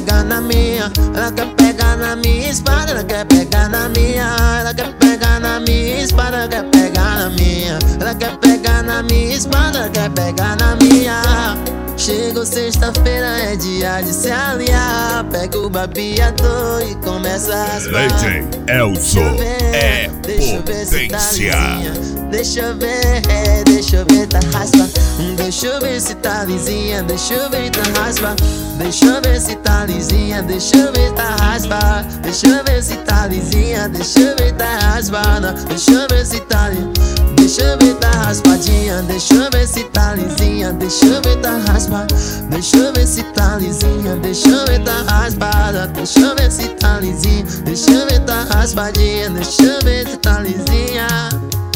pegar na minha, ela quer pegar na minha espada, ela quer pegar na minha, ela quer pegar na minha espada, ela quer pegar na minha, ela quer pegar na minha espada, ela quer pegar na minha. Chegou sexta-feira, é dia de se aliar. Pega o babiador e começa a raspar. DJ Elzo é potência. Deixa eu ver, tá raspa. Deixa eu ver se tá lisinha, deixa eu ver, tá raspa. Deixa eu ver se tá lisinha, deixa eu ver, tá raspa. Deixa eu ver se tá lisinha, deixa eu ver, tá raspada. Deixa eu ver se tá lisinha, deixa eu ver, tá raspadinha. Deixa eu ver se tá lisinha, deixa eu ver, tá raspa. Deixa eu ver se tá lisinha, deixa eu ver, tá raspada. Deixa eu ver se tá lisinha, deixa eu ver, tá raspadinha. Deixa eu ver se tá lisinha.